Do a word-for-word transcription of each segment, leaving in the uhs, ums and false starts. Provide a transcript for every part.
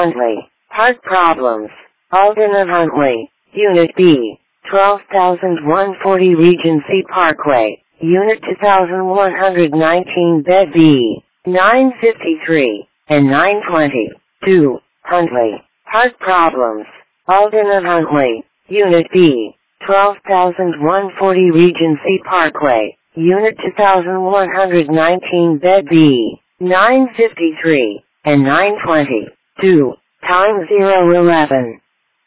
Huntley. Heart problems. Alden of Huntley. Unit B. twelve thousand one hundred forty Regency Parkway. Unit two thousand one hundred nineteen Bed B. nine fifty-three and nine twenty-two. Huntley. Heart problems. Alden of Huntley. Unit B. twelve thousand one hundred forty Regency Parkway. Unit two thousand one hundred nineteen Bed B. nine fifty-three and nine twenty-two. Time zero eleven.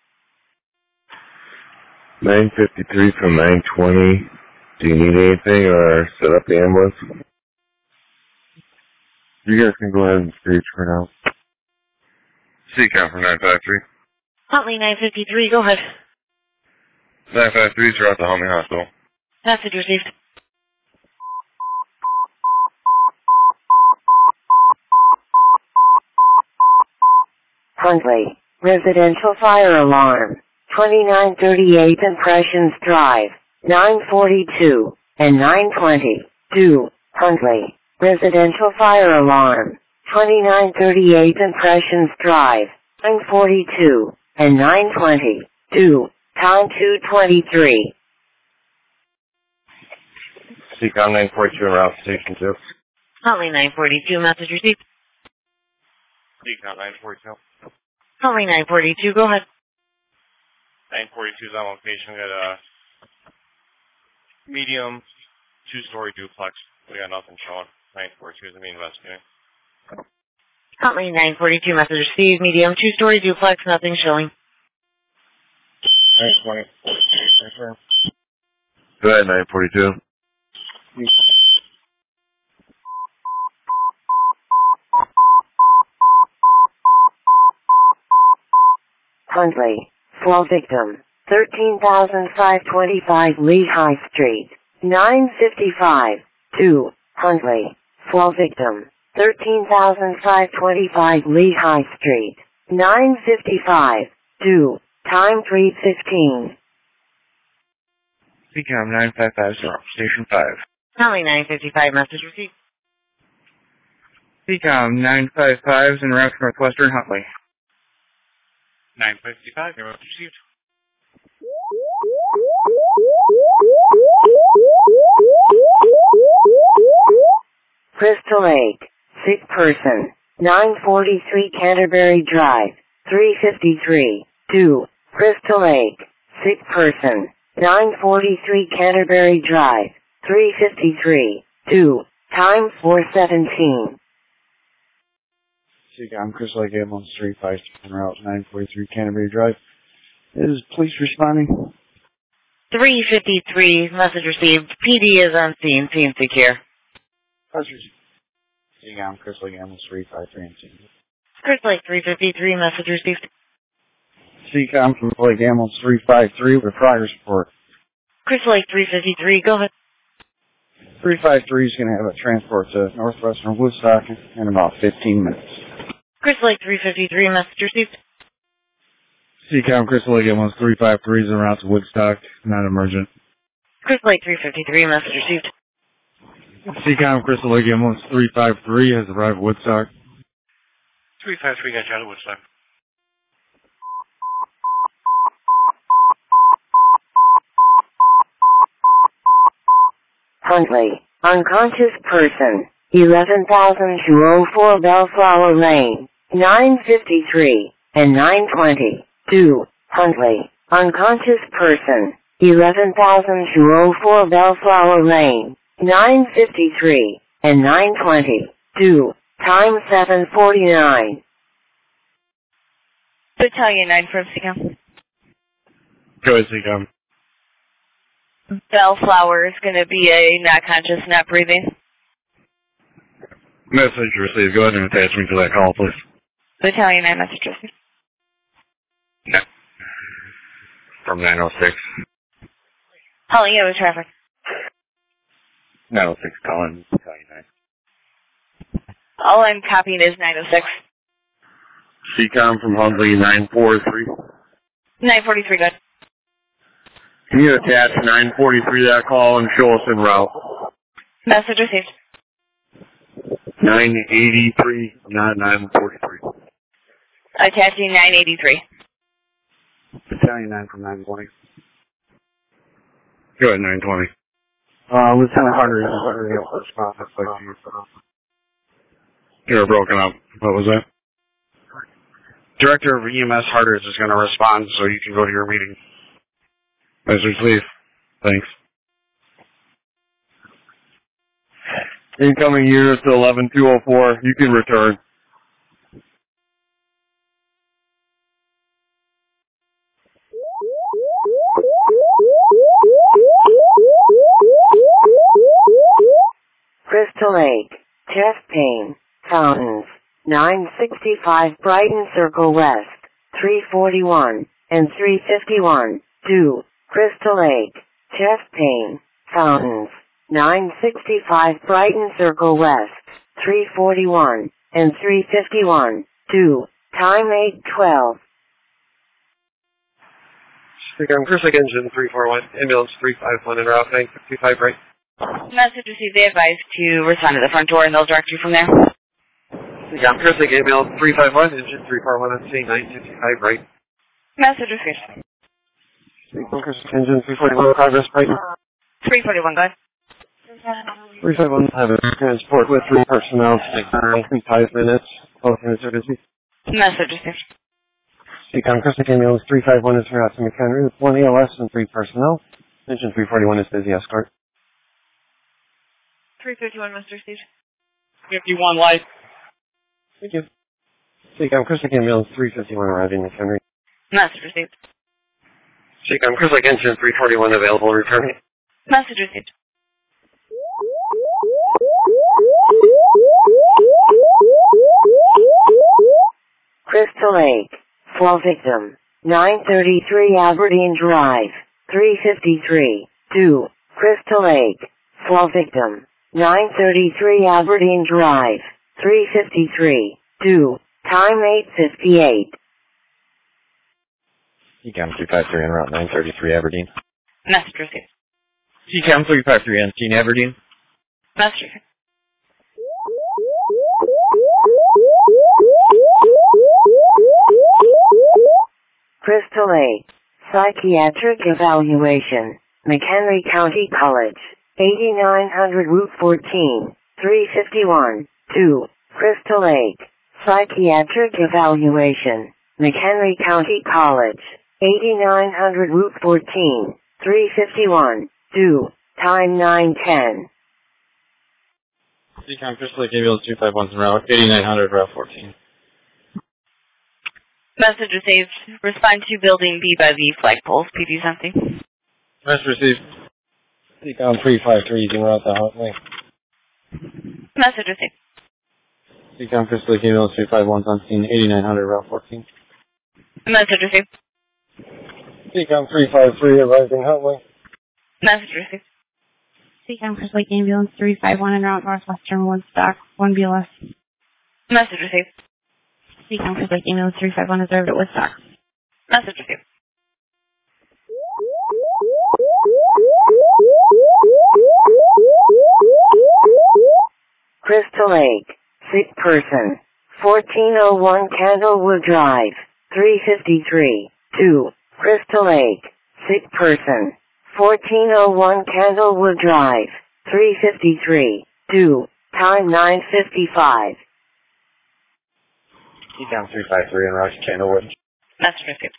nine fifty-three from nine twenty. Do you need anything or set up the ambulance? You guys can go ahead and stage for now. C count for nine five three. Huntley nine fifty-three, go ahead. nine five three is throughout the Huntley Hospital. Message received. Huntley. Residential fire alarm. twenty-nine thirty-eight Impressions Drive. nine forty-two and nine twenty-two. Huntley. Residential fire alarm. twenty-nine thirty-eight Impressions Drive. nine forty-two and nine twenty-two. Time two twenty-three. C count nine forty-two and route station two. Huntley nine forty-two, message received. C count nine forty-two. Huntley nine forty-two, go ahead. nine forty-two is on location. We got a medium two-story duplex. We got nothing showing. nine forty-two is being investigated. Huntley nine forty-two, message received. Medium two-story duplex, nothing showing. nine twenty. Go ahead, nine forty-two. Huntley. Fall victim. thirteen thousand five hundred twenty-five Lehigh Street. nine fifty-five. two. Huntley. Fall victim. thirteen thousand five hundred twenty-five Lehigh Street. nine fifty-five. two. Time three fifteen. C count nine five five zero. Station five. Huntley nine fifty-five, message received. C COM nine five five is en route to Northwestern Huntley. nine fifty-five, your message received. Crystal Lake. Sick person. nine forty-three Canterbury Drive. three fifty-three. two. Crystal Lake. Sick person. nine forty-three Canterbury Drive. three fifty-three. two. Time four seventeen. C COM Crystal Lake Ambulance three five en route nine forty-three Canterbury Drive. Is police responding? three fifty-three, message received. P D is on scene, scene secure. C COM Crystal Lake Ambulance three five three on scene. Crystal Lake three fifty-three, message received. C COM from Crystal Lake Ambulance three five three with progress report. Crystal Lake three fifty-three, go ahead. three five three is going to have a transport to Northwestern Woodstock in about fifteen minutes. Crystal Lake three fifty-three, message received. C COM Crystal Lake Ambulance three five three is en route to Woodstock, not emergent. Crystal Lake three fifty-three, message received. C COM Crystal Lake Ambulance three five three has arrived at Woodstock. three five three got you out of Woodstock. Huntley. Unconscious person. eleven thousand two hundred four Bellflower Lane. nine fifty-three and nine twenty-two. Huntley. Unconscious person. eleven thousand two hundred four Bellflower Lane. nine fifty-three and nine twenty-two. Time seven forty-nine. Battalion nine from C COM. Go ahead, C COM. Bellflower is going to be a not conscious, not breathing. Message received. Go ahead and attach me to that call, please. Battalion nine, message received. Yeah. From nine oh six. Holly, yeah, with traffic. nine oh six calling Battalion nine. All I'm copying is nine oh six. C COM from Huntley nine forty-three. nine forty-three, good. Can you attach nine forty-three to that call and show us en route? Message received. nine eighty-three, not nine forty-three. Attaching nine eighty-three. Battalion nine from nine twenty. Go ahead, nine twenty. Uh, Lieutenant Harder is able to respond. That's like you. You were broken up. What was that? Director of E M S Harders is going to respond so you can go to your meeting. Message leave. Thanks. Incoming units to eleven two oh four. You can return. Crystal Lake, chest pain, fountains, nine sixty-five Brighton Circle West, three forty-one, and three fifty-one, two, Crystal Lake, chest pain, fountains, nine sixty-five Brighton Circle West, three forty-one, and three fifty-one, two, time eight twelve. I'm Chris Engine three four one, ambulance three five one en route nine fifty-five right. Message received. They advise to respond to the front door and they'll direct you from there. Yeah, I'm Chris ambulance three five one, engine three four one on scene nine fifty-five right. Message received. I'm Chris Engine three forty-one, progress right. three forty-one, go ahead. three five one, have a transport with three personnel, in five minutes. Both units are busy. Message received. Seacom Chris ambulance three five one is route to McHenry with one E L S and three personnel. Engine three forty-one is busy escort. three fifty-one, Mister Steve. fifty-one, live. Thank you. Seacom Chris ambulance three fifty-one arriving McHenry. Message received. Seacom Chris engine three forty-one available returning. Message received. Crystal Lake, fall victim, nine thirty-three Aberdeen Drive, three fifty-three, two, Crystal Lake, fall victim, nine thirty-three Aberdeen Drive, three fifty-three, two, time eight fifty-eight. C CAM three five three en route nine thirty-three Aberdeen. Message received. C CAM three five three on scene Aberdeen. Message received. Crystal Lake, psychiatric evaluation, McHenry County College, eighty-nine hundred Route fourteen, three fifty-one, two, Crystal Lake, psychiatric evaluation, McHenry County College, eighty-nine hundred Route fourteen, three fifty-one, two, time nine ten. C CAM Crystal Lake ambulance two five one en route eighty-nine hundred Route fourteen. Message received. Respond to building B by B flagpoles. P D something. Message received. C CAM three five three en route the hotline. Message received. C CAM Crystal Lake ambulance two five one on scene eighty-nine hundred Route fourteen. Message received. C CAM three five three arriving hotline. Message received. C CAM Crystal Lake ambulance three five one en route Northwestern Woodstock, one B L S. Message received. C CAM Crystal Lake ambulance three five one observed at Woodstock. Message received. Crystal Lake, sick person, fourteen oh one Candlewood Drive, three fifty-three, two, Crystal Lake, sick person, fourteen oh one Candlewood Drive, three fifty-three, two, time nine fifty-five. C CAM three five three en route to Candlewood. Message received.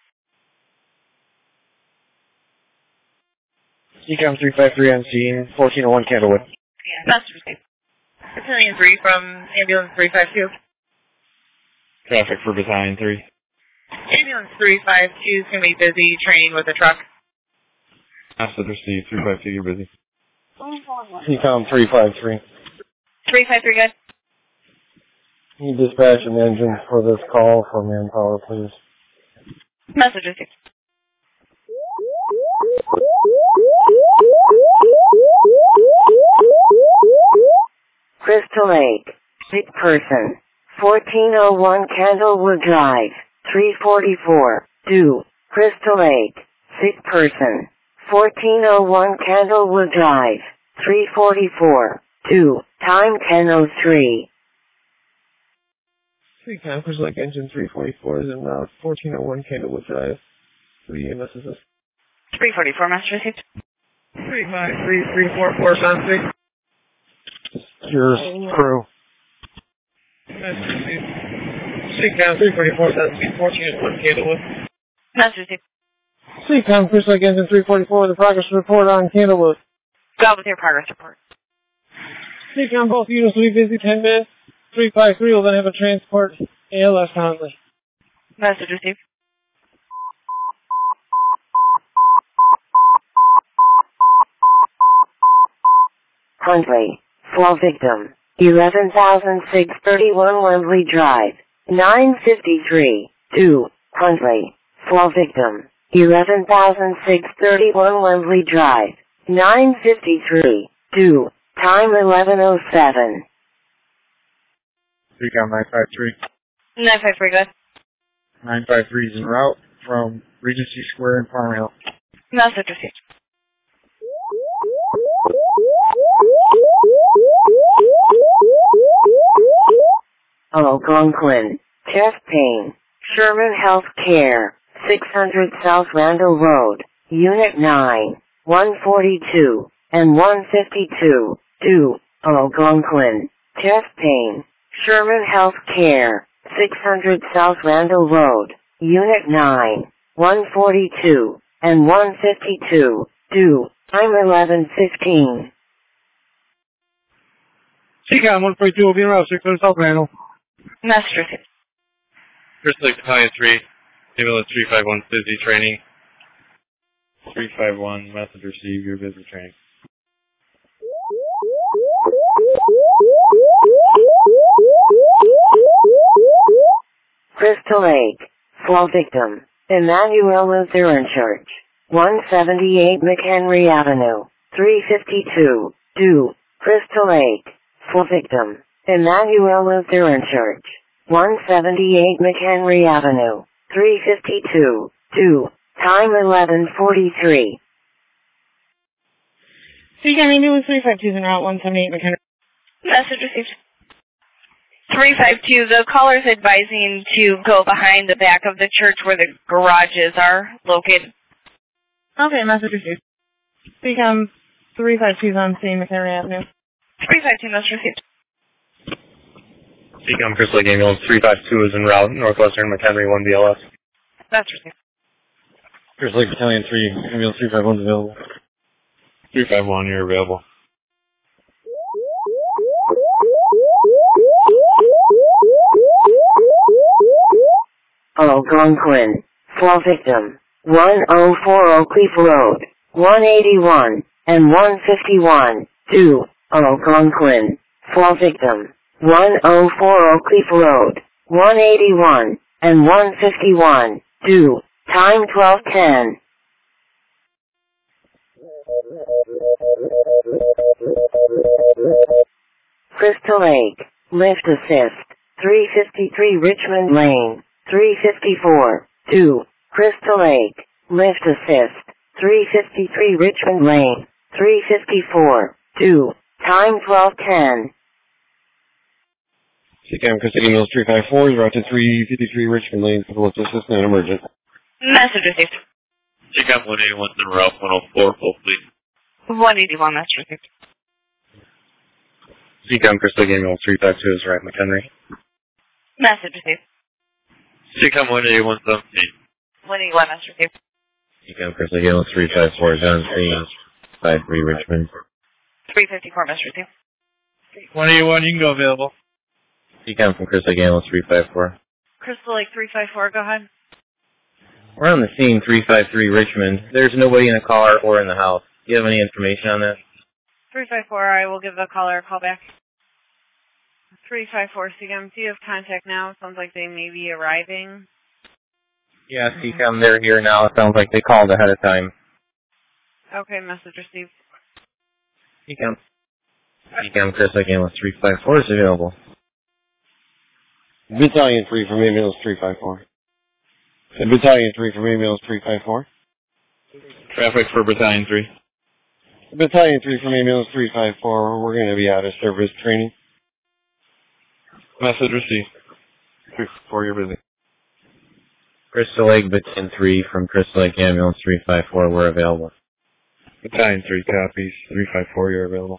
C CAM three five three on scene fourteen oh one Candlewood. Message received. Battalion three from ambulance three five two. Traffic for Battalion three. Ambulance three five two is going to be busy training with a truck. Message received. three five two, you're busy. C CAM three five three. three five three, good. Can you dispatch an engine for this call for manpower, please? Message received. Crystal Lake, sick person, fourteen oh one Candlewood Drive, three forty-four, two, Crystal Lake, sick person, fourteen oh one Candlewood Drive, three forty-four, two, time ten oh three. Three Concourse Lake Engine three forty-four is en route fourteen oh one Candlewood Drive. The E M S assist. three forty-four, Master received. three five three three four four sound six. Your crew. Master received. Seacom three forty-four, sound speed fourteen oh one Candlewood. Master received. Seacom Cruise Lake Engine three forty-four, the progress report on Candlewood. Go with your progress report. Seacom, both units will be busy ten minutes. three five three will then have a transport A L S Huntley. Message received. Huntley, flow victim, eleven thousand six hundred thirty-one Wembley Drive, nine fifty-three, two, Huntley, flow victim, eleven thousand six hundred thirty-one Wembley Drive, nine fifty-three, two, time eleven oh seven. Seacom nine five three. nine five three, good. nine five three is en route from Regency Square in Farm Hill. Message received. Algonquin, chest pain, Sherman Health Care, six hundred South Randall Road, Unit nine, one forty-two, and one fifty-two, two, Algonquin, chest pain, Sherman Health Care, six hundred South Randall Road, Unit nine, one forty-two, and one fifty-two, two, time eleven fifteen. Seacom one forty-two will be en route, six hundred South Randall. Message received. First Lake Battalion three, ambulance three five one, busy training. three five one, message received, you're busy training. Crystal Lake, flow victim, Emmanuel Lutheran Church, one seventy-eight McHenry Avenue, three fifty-two, two, Crystal Lake, flow victim, Emmanuel Lutheran Church, one seventy-eight McHenry Avenue, three fifty-two, two, time eleven forty-three. Seacom ambulance three five two is en route one seventy-eight McHenry. Message received. three five two, the caller's advising to go behind the back of the church where the garages are located. Okay, message received. Seacom three five two is on scene, McHenry Avenue. three five two, message received. Seacom Crystal Lake ambulance three five two is en route, Northwestern McHenry one B L S. Message received. Crystal Lake Battalion three, ambulance three five one is available. three five one, you're available. Algonquin, flow victim, one oh four Oakleaf Road, one eighty-one, and one fifty-one, two, Algonquin, flow victim, one oh four Oakleaf Road, one eighty-one, and one fifty-one, two, time twelve ten. Crystal Lake, lift assist, three fifty-three Richmond Lane, three fifty-four, two, Crystal Lake, lift assist, three fifty-three Richmond Lane, three fifty-four, two, time twelve ten. Seacom Crystal Lake ambulance three five four is routed to three fifty-three Richmond Lane for the lift assist and emergent. Message received. Seacom one eighty-one is en route, one oh four, full fleet. one eighty-one, message received. Seacom Crystal Lake ambulance three five two is right, McHenry. Message received. Seacom one eighty-one seventeen. one eighty-one, message received. Seacom Crystal Lake ambulance three five four is on scene, five three Richmond. three fifty-four, message received. one eighty-one, you can go available. Seacom from Crystal Lake ambulance three five four. Crystal Lake three five four, go ahead. We're on the scene, three five three Richmond. There's nobody in the car or in the house. Do you have any information on that? three five four, I will give the caller a call back. three five four, Seacom, do you have contact now? Sounds like they may be arriving. Yeah, Seacom, they're here now. It sounds like they called ahead of time. Okay, message received. Seacom. Seacom Crystal Lake ambulance three five four is available. Battalion three from ambulance three five four. Battalion three from ambulance three five four. Traffic for Battalion three. Battalion three from ambulance three five four. We're going to be out of service training. Message received. three four, you're busy. Crystal Lake, Battalion three from Crystal Lake Ambulance three five four, we're available. Battalion three copies, three five four, you're available.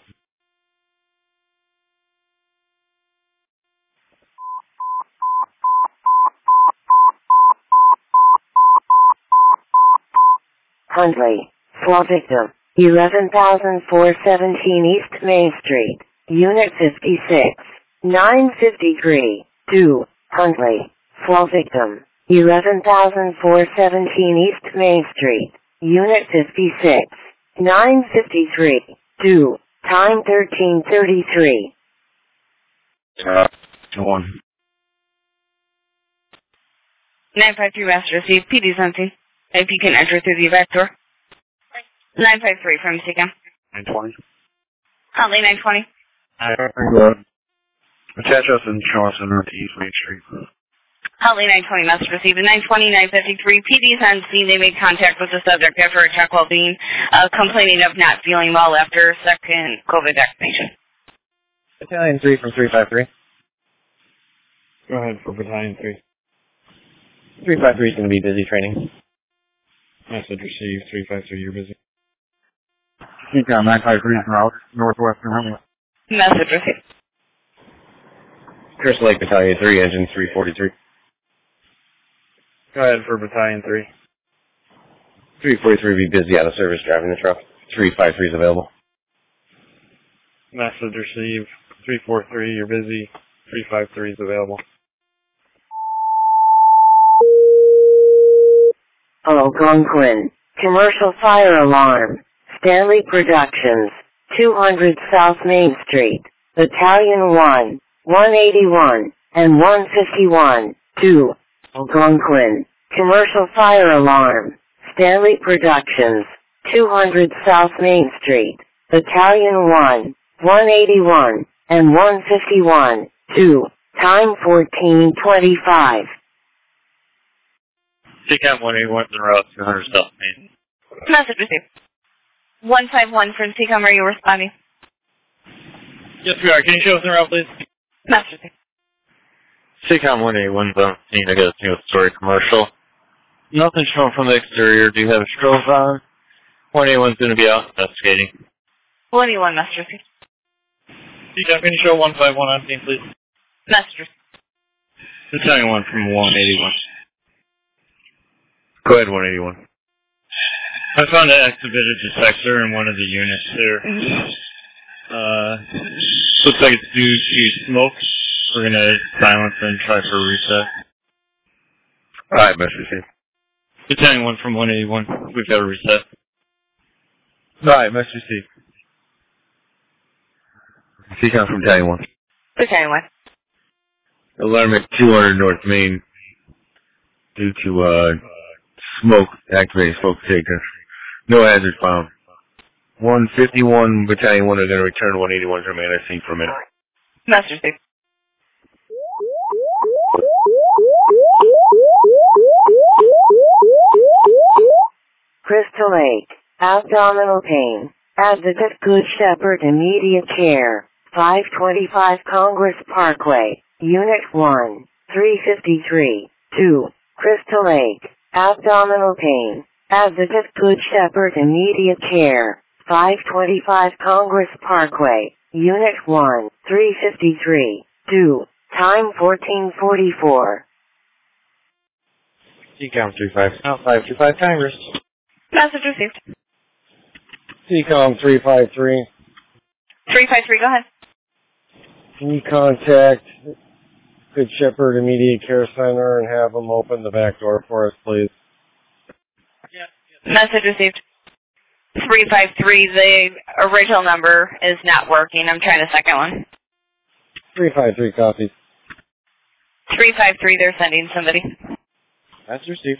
Huntley, Fall Victim, eleven thousand four hundred seventeen East Main Street, Unit fifty-six, nine fifty-three, two, Huntley, Fall Victim, eleven thousand four hundred seventeen East Main Street, Unit fifty-six, nine fifty-three, two, time thirteen thirty-three. Uh, one. nine five three Master received. P D's empty. If you can enter through the back door. nine five three from C C A M. nine twenty. Huntley nine twenty. Good. Attach us and show us in Northeast Main Street. Huntley nine twenty, message received. nine twenty, nine fifty-three, P D's on scene. They made contact with the subject after a check well-being, uh, complaining of not feeling well after second COVID vaccination. Battalion three from three five three. Go ahead for Battalion three. three five three is going to be busy training. Message received, three five three, you're busy. C C A M nine five three en route, Northwestern Huntley. Message received. Crystal Lake Battalion three, engine three forty-three. Go ahead for Battalion three. three forty-three will be busy out of service driving the truck. three five three is available. Message received, three four three, you're busy. three five three is available. Algonquin, Commercial Fire Alarm, Stanley Productions, two hundred South Main Street, Battalion one, one eighty-one, and one fifty-one, two, Algonquin, Commercial Fire Alarm, Stanley Productions, two hundred South Main Street, Battalion one, one eighty-one, and one fifty-one, two, time fourteen twenty-five. C C A M one eighty-one en route, two hundred South Main. Message received. one five one from C C A M, are you responding? Yes, we are. Can you show us en route, please? Message received. C C A M one eighty-one on scene. I got a single story commercial. Nothing shown from the exterior. Do you have a strobe on? one eighty-one's going to be out investigating. one eighty-one, message received. C C A M, can you show one five one on scene, please? Message received. Battalion one from one eighty-one. Go ahead, one eighty-one. I found an activated detector in one of the units there. Uh, looks like it's due to smoke. We're going to silence and try for a reset. Alright, message received. Battalion one from one eighty-one. We've got a reset. Alright, message received. C C A M from Battalion one. Battalion one. Alarm at two hundred North Main due to, uh, smoke, activating smoke detector. No hazard found. one fifty-one, Battalion one are going to return to one eighty-one to remain at scene for a minute. Message received. Crystal Lake, abdominal pain, Advocate Good Shepherd immediate care, five twenty-five Congress Parkway, Unit one, three fifty-three, two, Crystal Lake, abdominal pain, Advocate Good Shepherd immediate care, five twenty-five Congress Parkway, Unit one, three fifty-three, two, time fourteen forty-four. C C A M three five, oh, five two five Congress. Message received. C C A M three five three. three five three, go ahead. Can you contact Good Shepherd Immediate Care Center and have them open the back door for us, please? Message received. three five three, the original number is not working. I'm trying the second one. three five three copies. three five three, they're sending somebody. That's received.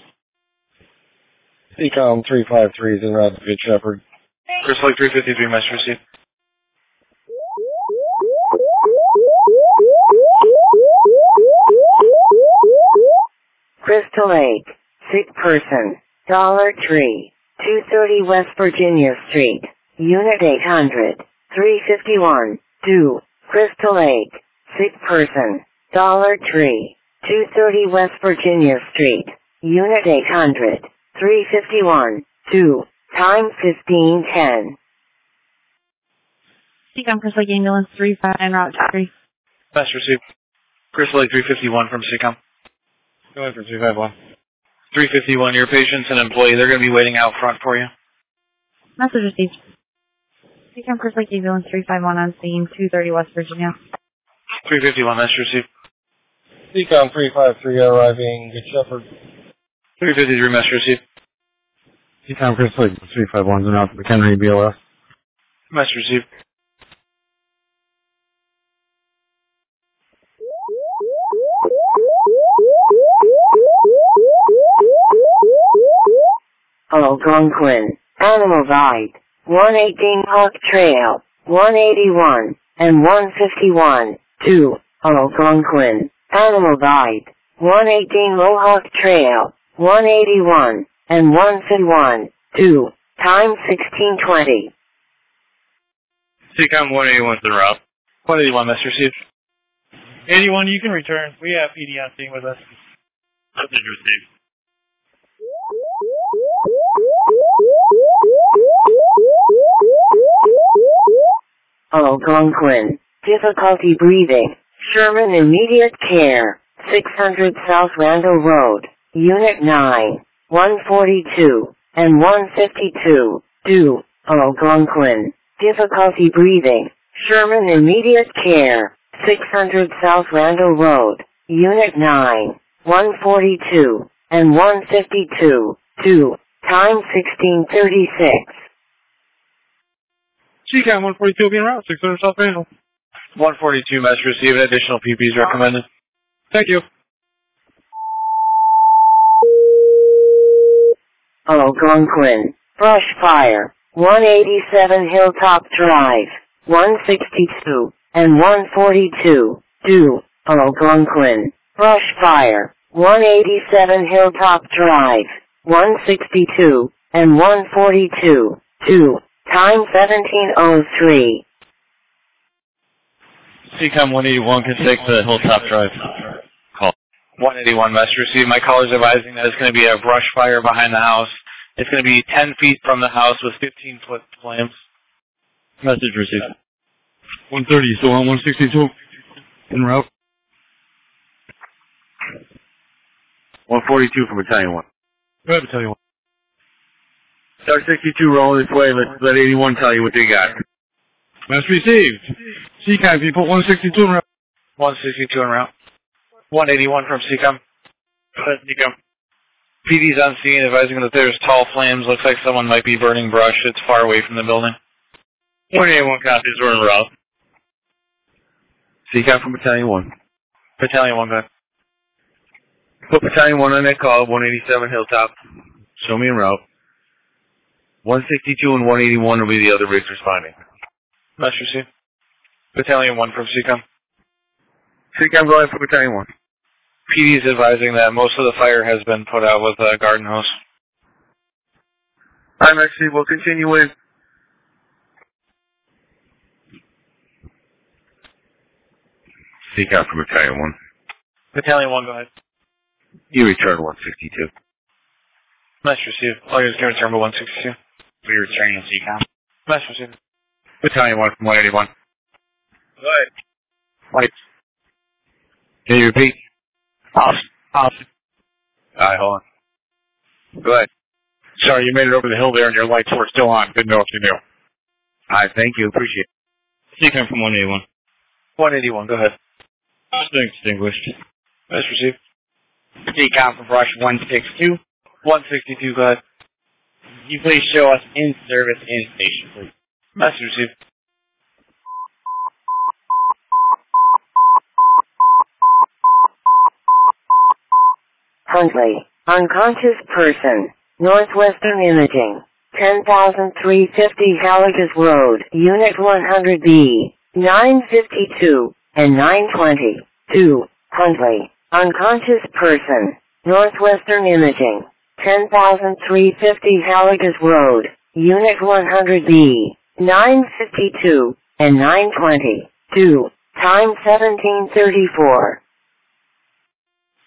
C C A M three five three is in route to Good Shepherd. Crystal Lake three fifty-three, message received. Crystal Lake, sick person, Dollar Tree, two thirty West Virginia Street, Unit eight hundred, three fifty-one, two, Crystal Lake, sick person, Dollar Tree, two thirty West Virginia Street, Unit eight hundred, three fifty-one, two, time fifteen ten. Seacom Crystal Lake Ambulance three five nine Route three. Best received. Crystal Lake three fifty-one from Seacom. Go ahead for three five one. three fifty-one, your patient's an employee. They're going to be waiting out front for you. Message received. Seacom Crystal Lake Ambulance three five one on scene, two thirty West Virginia. three fifty-one, message received. Seacom three five three arriving, Good Shepherd. three fifty-three, message received. Seacom Crystal Lake three five one's and out to McHenry B L S. Message received. Algonquin, Animal Guide, one eighteen Hawk Trail, one eighty-one, and one fifty-one, two, Algonquin, Animal Guide, one eighteen Mohawk Trail, one eighty-one, and one fifty-one, two, time sixteen twenty. Seacom one eighty-one's en route. one eighty-one, message received. eighty-one, you can return. We have P D on scene with us. Message received. Algonquin, difficulty breathing, Sherman immediate care, six hundred South Randall Road, Unit nine, one forty-two, and one fifty-two, do, Algonquin, difficulty breathing, Sherman immediate care, six hundred South Randall Road, Unit nine, one forty-two, and one fifty-two, do, time sixteen thirty-six. Seacom one forty-two being route, six hundred South Randall. one forty-two, message received. Additional P Ps recommended. Thank you. Algonquin, brush fire, one eighty-seven Hilltop Drive, one sixty-two, and one forty-two, do, Algonquin, brush fire, one eighty-seven Hilltop Drive, one sixty-two, and one forty-two, do, time seventeen oh three. Seacom one eighty-one can take the Hilltop Drive call. one eighty-one, message received. My caller's advising that it's going to be a brush fire behind the house. It's going to be ten feet from the house with fifteen foot flames. Message received. one thirty, still on one sixty-two. En route. one forty-two from Battalion one. Go ahead, Battalion one. Star sixty-two rolling this way. Let's let eighty-one tell you what they got. Message received. Seacom people, one sixty-two en route. one sixty-two en route. one eighty-one from Seacom. Go ahead, Seacom. P D's on scene advising that there's tall flames. Looks like someone might be burning brush. It's far away from the building. one eighty-one copies, we're en route. Seacom from Battalion one. Battalion one, go ahead. Put Battalion one on that call, one eighty-seven Hilltop. Show me en route. one sixty-two and one eighty-one will be the other rigs responding. Message received. Battalion one from Seacom. Seacom, go ahead for Battalion one. P D's advising that most of the fire has been put out with a garden hose. I'm actually, we'll continue in. Seacom from Battalion one. Battalion one, go ahead. You return one sixty-two. Message received. All units can return to one sixty-two. We return to Seacom. Message received. Battalion one from one eighty-one. Go ahead. Lights. Can you repeat? Off. Off. Alright, hold on. Go ahead. Sorry, you made it over the hill there and your lights were still on. Didn't know if you knew. Alright, thank you. Appreciate it. Seacom from one eighty-one. one eighty-one, go ahead. Extinguished. Message received. Seacom from brush one sixty-two. one sixty-two, go ahead. You please show us in service in station, please. Message received. Huntley, unconscious person, Northwestern Imaging, ten thousand three hundred fifty Halligas Road, Unit one hundred B, nine fifty-two, and nine twenty, two, Huntley, unconscious person, Northwestern Imaging, ten thousand three hundred fifty Halligas Road, Unit one hundred B, nine fifty-two, and nine twenty, two, time seventeen thirty-four.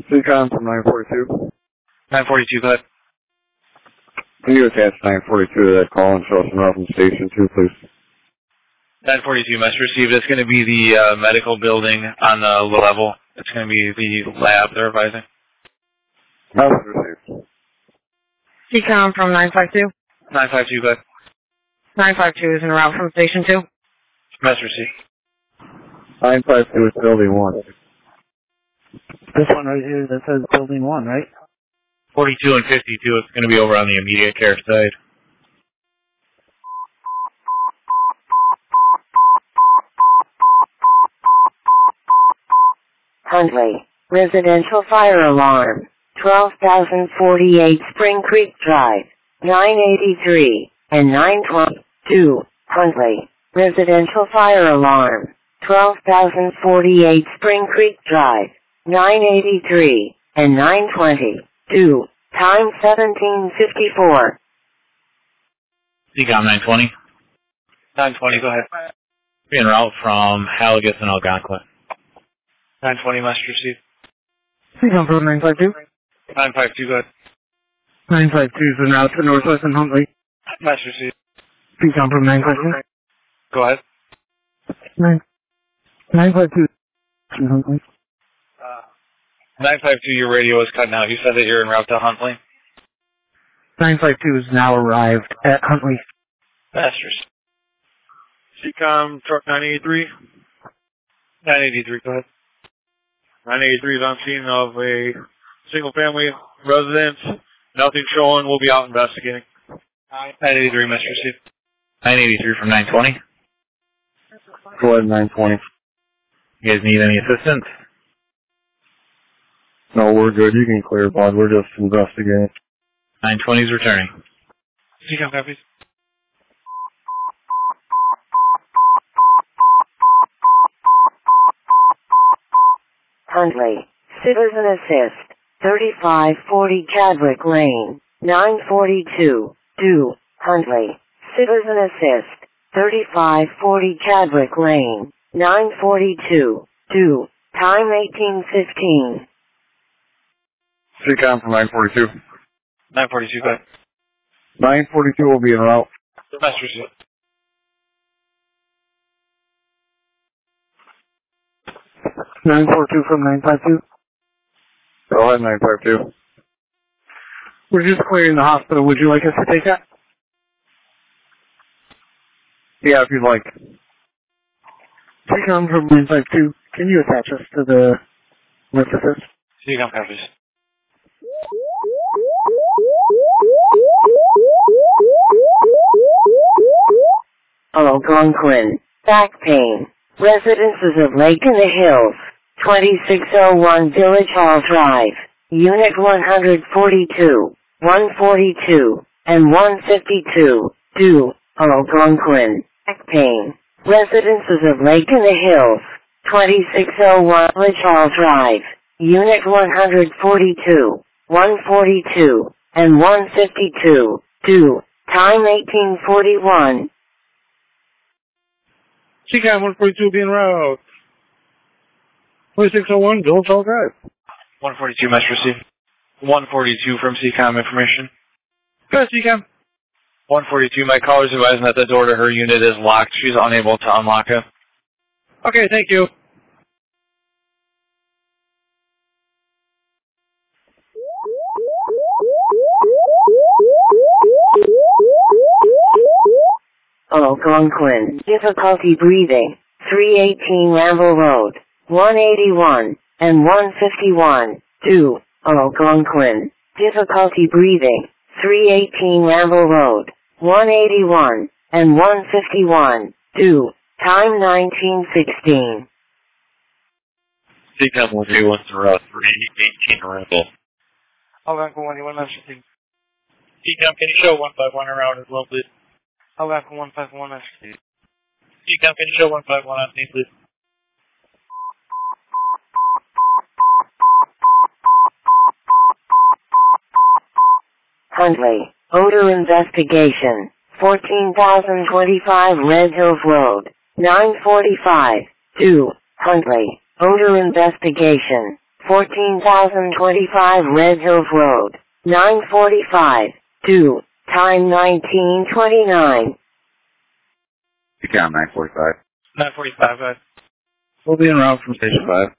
Seacom from nine forty-two. nine forty-two, go ahead. Can you attach nine forty-two to that call and show us an route from station two, please? nine forty-two, message received. It's going to be the uh, medical building on the low level. It's going to be the lab they're advising. Message received. Seacom from nine five two. nine five two, go ahead. nine five two is en route from station two. Message received. nine five two is building one. This one right here that says building one, right? forty-two and fifty-two, it's going to be over on the immediate care side. Huntley, residential fire alarm, twelve thousand forty-eight Spring Creek Drive, nine eighty-three, and nine twenty-two, Huntley, residential fire alarm, twelve thousand forty-eight Spring Creek Drive, nine eighty-three, and nine twenty-two, time seventeen fifty-four. Seacom nine twenty. nine twenty, go ahead. Be en route from Halligus and Algonquin. nine twenty, message received. Seacom from nine five two. nine five two, go ahead. nine five two is en route to Northwest and Huntley. Message received. Seacom from nine five two. Go ahead. nine five two in Huntley. Uh, nine five two, your radio is cutting out. You said that you're en route to Huntley? nine five two has now arrived at Huntley. Masters. Seacom truck nine eighty-three. nine eighty-three, go ahead. nine eighty-three is on scene of a single-family residence. Nothing showing. We'll be out investigating. nine eighty-three, message received. nine eighty-three from nine twenty. Go ahead, nine twenty. You guys need any assistance? No, we're good. You can clear, bud. We're just investigating. nine twenty is returning. Seacom copies. Huntley, Citizen Assist, thirty-five forty Chadwick Lane, nine forty-two, do, Huntley, Citizen Assist, thirty-five forty Chadwick Lane, nine forty-two, do, time eighteen fifteen. Seacom from nine forty-two. nine forty-two, go ahead. nine forty-two will be en route. Message received. nine four two from nine five two. Go ahead, nine five two. We're just clearing the hospital. Would you like us to take that? Yeah, if you'd like. Seacom from nine five two. Can you attach us to the lift assist? Seacom copies. Algonquin, back pain, residences of Lake in the Hills, twenty-six oh one Village Hall Drive, Unit one forty-two, one forty-two, and one fifty-two, do, Algonquin, back pain, residences of Lake in the Hills, twenty-six oh one Village Hall Drive, Unit one forty-two, one forty-two, and one fifty-two, do, time eighteen forty-one. Seacom one forty-two being route. twenty-six oh one, Village Hall Drive. one forty-two, message received. one forty-two from Seacom information. Go ahead, Seacom. one forty-two, my caller's advising that the door to her unit is locked. She's unable to unlock it. Okay, thank you. Algonquin, difficulty breathing, three eighteen Ramble Road, one eighty-one, and one fifty-one, do, Algonquin, difficulty breathing, three eighteen Ramble Road, one eighty-one, and one fifty-one, do, time nineteen sixteen. Seacom one two one zero three eighteen Ramble. Algonquin one eighty-one, message received. Seacom, can you show one five one around as well, please? Algonquin one five one, message received. Seacom, can you show one five one on me, please? Huntley, odor investigation, fourteen thousand twenty-five Red Hills Road, nine forty-five, do, Huntley, odor investigation, fourteen thousand twenty-five Red Hills Road, nine forty-five, two, time nineteen twenty-nine. You count nine forty-five. nine forty-five, uh, We'll be en route from Station five.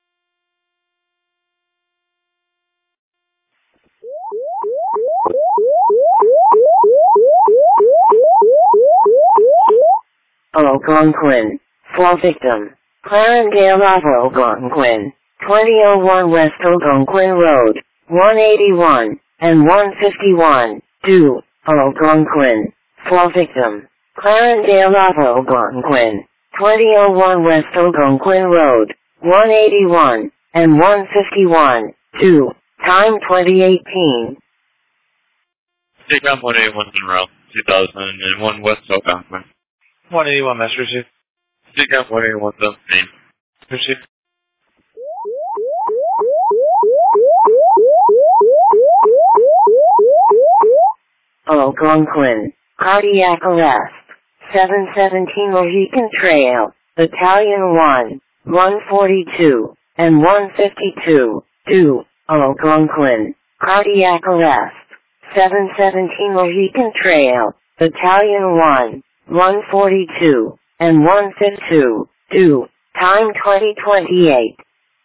Algonquin. Fall victim. Clarendale of Algonquin. twenty oh one West Algonquin Road, one eighty-one, and one fifty-one, two, Algonquin. Fall victim. Clarendale of Algonquin. twenty oh one West Algonquin Road, one eighty-one, and one fifty-one, two, time twenty eighteen. Take ground one eighty-one in route, two thousand one West Algonquin. one eighty-one, Master Chief. Take ground one eighty-one, seventeen. Master Chief. Algonquin. Cardiac arrest. seven seventeen Mohican Trail, Battalion one, one forty-two, and one fifty-two, two, Algonquin. Cardiac arrest. seven seventeen Mohican Trail, Battalion one, one forty-two, and one fifty-two, two, time twenty twenty-eight.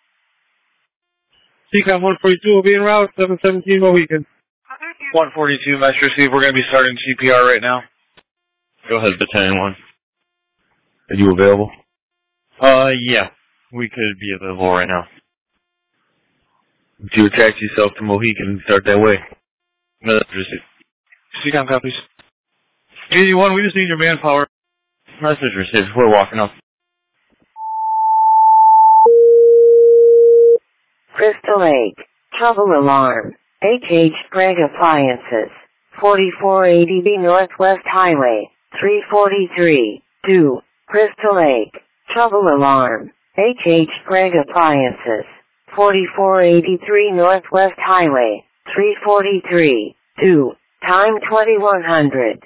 C COM one forty-two will be en route, seven seventeen Mohican. one forty-two, Master Chief. We're going to be starting C P R right now. Go ahead, Battalion one. Are you available? Uh, yeah. We could be available right now. Would you attach yourself to Mohican and start that way? No, that's received. C COM copies. eighty-one, we just need your manpower. Message received. We're walking up. Crystal Lake. Trouble alarm. H H Sprague Appliances. forty-four eighty B Northwest Highway. three forty-three, two, Crystal Lake. Trouble alarm. H H Sprague Appliances. forty-four eighty-three Northwest Highway. three forty-three, two, time twenty-one hundred.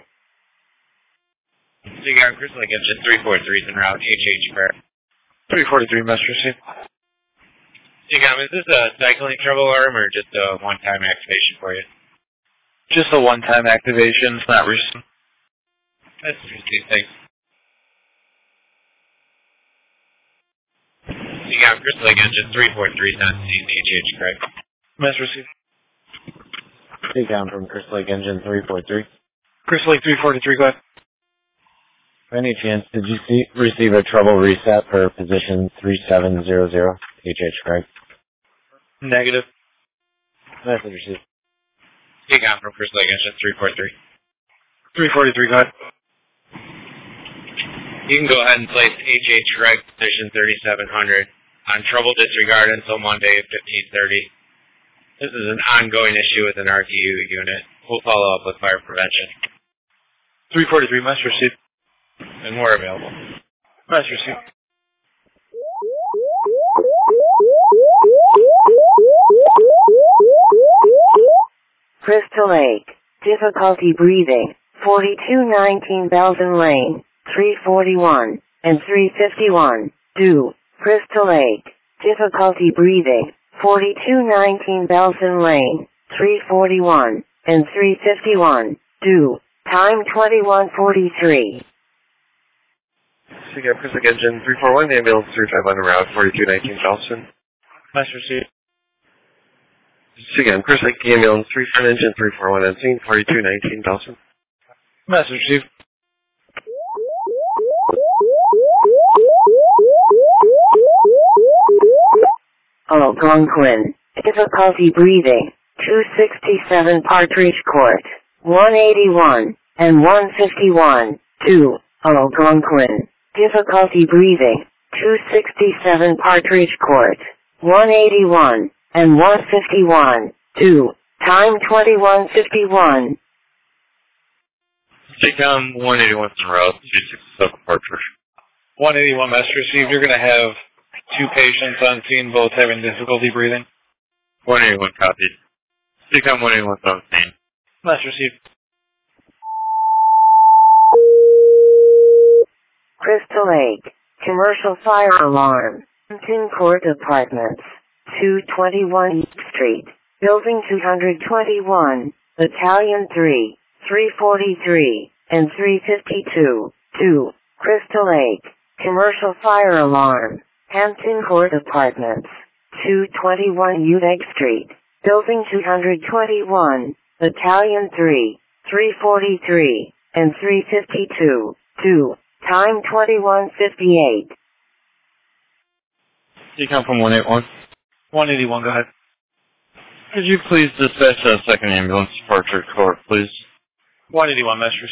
C COM Crystal Lake Engine three forty-three is en route, H H Sprague. three forty-three, Master Chief. C COM, is this a cycling trouble alarm or just a one-time activation for you? Just a one-time activation. It's not recent. That's received, thanks. C COM Crystal Lake Engine three forty-three is not seen, H H Sprague. Master Chief. C COM from Crystal Lake Engine three forty-three. Crystal Lake three forty-three, go ahead. By any chance, did you see, receive a trouble reset for position three seven zero zero, H H Sprague? Negative. Message received. C COM from Crystal Lake Engine three forty-three. three forty-three, go ahead. You can go ahead and place H H Sprague position thirty-seven hundred on trouble disregard until Monday at fifteen thirty. This is an ongoing issue with an R T U unit. We'll follow up with fire prevention. three forty-three, Master Chief. And we're available. Master Chief. Crystal Lake. Difficulty breathing. forty-two nineteen Belden Lane. three forty-one and three fifty-one. two. Crystal Lake. Difficulty breathing. forty-two nineteen Belden Lane. three forty-one and three fifty-one. two. Time twenty-one forty-three. C COM Crystal Lake Engine three forty-one, ambulance three five one en route, forty-two nineteen Charleston. Master Chief. C COM Crystal Lake ambulance three five Engine three forty-one on scene, forty-two nineteen Charleston. Master Chief. Algonquin. Difficulty breathing. two sixty-seven Partridge Court. one eighty-one and one fifty-one. two. Algonquin. Difficulty breathing. two sixty-seven Partridge Court. one eighty-one and one fifty-one. two. Time twenty-one fifty-one. C COM one eighty-one en route, two sixty-seven Partridge. one eighty-one, Master Chief. You're going to have two patients on scene, both having difficulty breathing. one eighty-one copied. C COM one eighty-one on scene. Master Chief. Crystal Lake. Commercial fire alarm. Hampton Court Apartments. two twenty-one Street, Building two twenty-one, Battalion three, three forty-three, and three fifty-two, two, Crystal Lake, Commercial Fire Alarm, Hampton Court Apartments, two twenty-one Uteck Street, Building two twenty-one, Battalion three, three forty-three, and three fifty-two, two, time twenty-one fifty-eight. You come from one eighty-one. one eighty-one, go ahead. Could you please dispatch a second ambulance for Orchard Court, please? one eighty-one, Masters.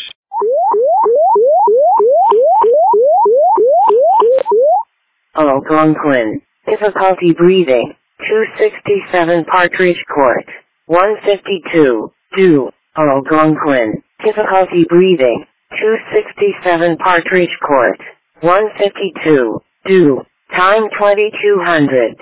Algonquin, difficulty breathing, two sixty-seven Partridge Court, one fifty-two, two, Algonquin, difficulty breathing, two sixty-seven Partridge Court, one fifty-two, two, time twenty-two hundred.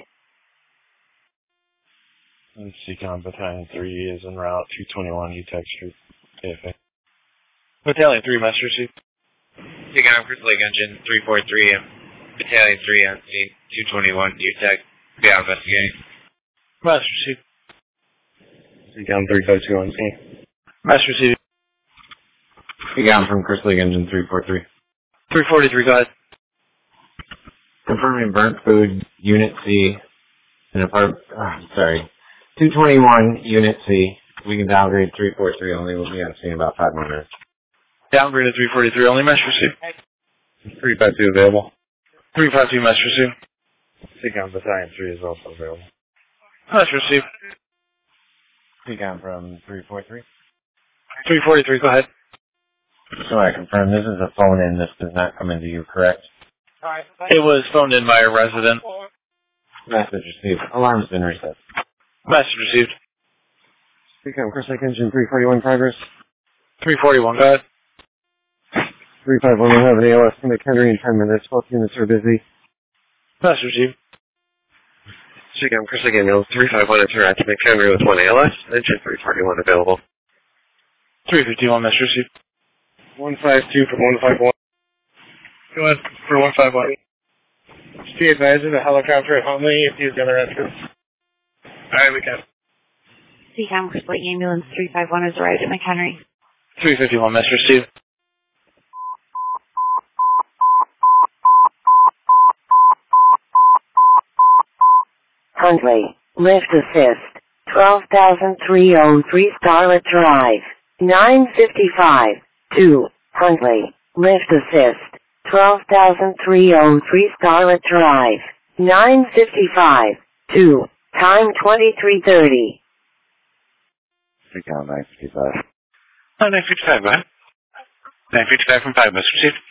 And C COM Battalion three is en route, two twenty-one Uteck Street, A F A. Battalion three, Master Chief. C COM Crystal Lake Engine three forty-three and Battalion three on scene, two twenty-one Uteck. Be out investigating. Master Chief. C COM three fifty-two on scene. Master Chief. C COM from Crystal Lake Engine three forty-three. three forty-three, go ahead. Confirming burnt food, Unit C, in apart, oh, sorry, two twenty-one, Unit C. We can downgrade three forty-three only. We'll be on scene in about five more minutes. Downgrade to three forty-three only, Master Chief. three fifty-two available. three fifty-two, Master Chief. C COM Battalion three is also available. Master Chief. C COM from three forty-three. three forty-three, go ahead. So I confirm this is a phone in. This does not come into you, correct? It was phoned in by a resident. Message received. Alarm's been reset. Message received. C COM Crystal Lake Engine three forty-one progress. three forty-one, go ahead. three five one will have an A L S to McHenry in ten minutes. Both units are busy. Message received. C COM Crystal Lake Engine three five one interact to McHenry with one A L S. Engine three forty-one available. three fifty-one, Message received. one five two for one five one. Go ahead for one five one. Be advised of the helicopter at Huntley if he's going to rescue. Alright, we can. C COM Crystal Lake Ambulance three five one has arrived at McHenry. three fifty-one, Message received. Huntley, lift assist, twelve thousand three oh three Starlet Drive, nine fifty-five, two, Huntley, lift assist, twelve thousand three oh three Starlet Drive, nine fifty-five, two, time twenty-three thirty. C COM nine fifty-five. Oh, nine fifty-five, go ahead. nine fifty-five from five, Message received.